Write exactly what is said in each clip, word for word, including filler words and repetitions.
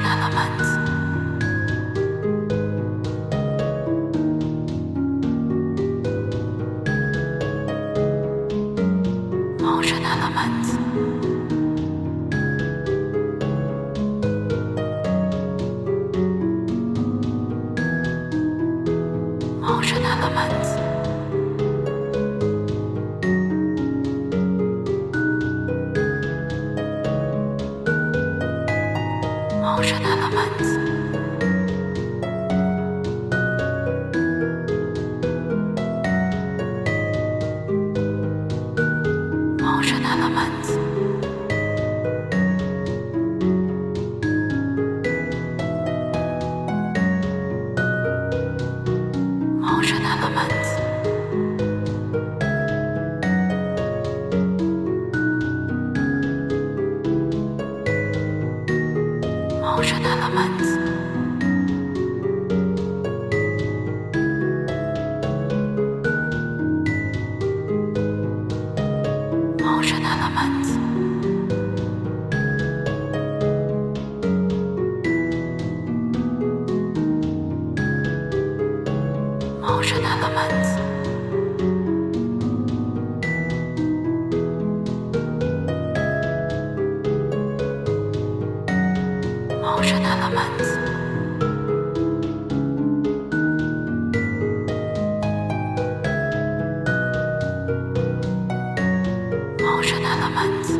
难了门子，猫生难了门子，猫生难了门子，猫生难了门子，猫生难了门子，猫生难了门子，猫生难了门子，猫生难了门子，猫生难了门子，猫生难了门子，猫生难了门子，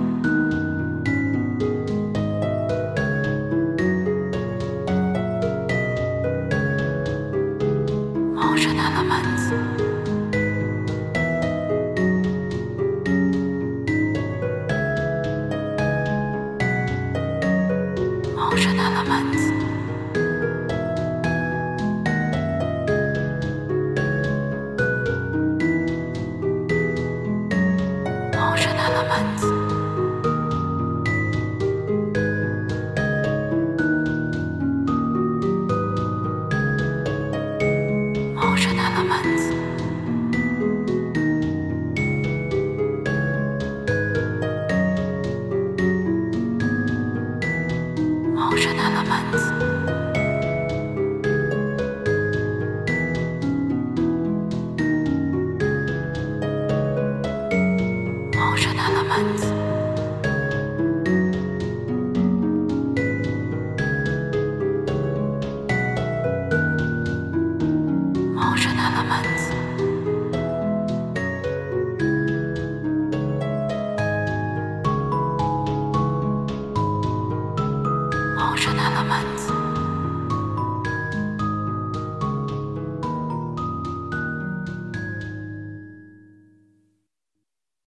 猫生难了门子，猫生难了门子，猫生难了门子，猫生难了门子，猫生难了门子，猫生难了门子，猫生难了门子，猫生难了门子。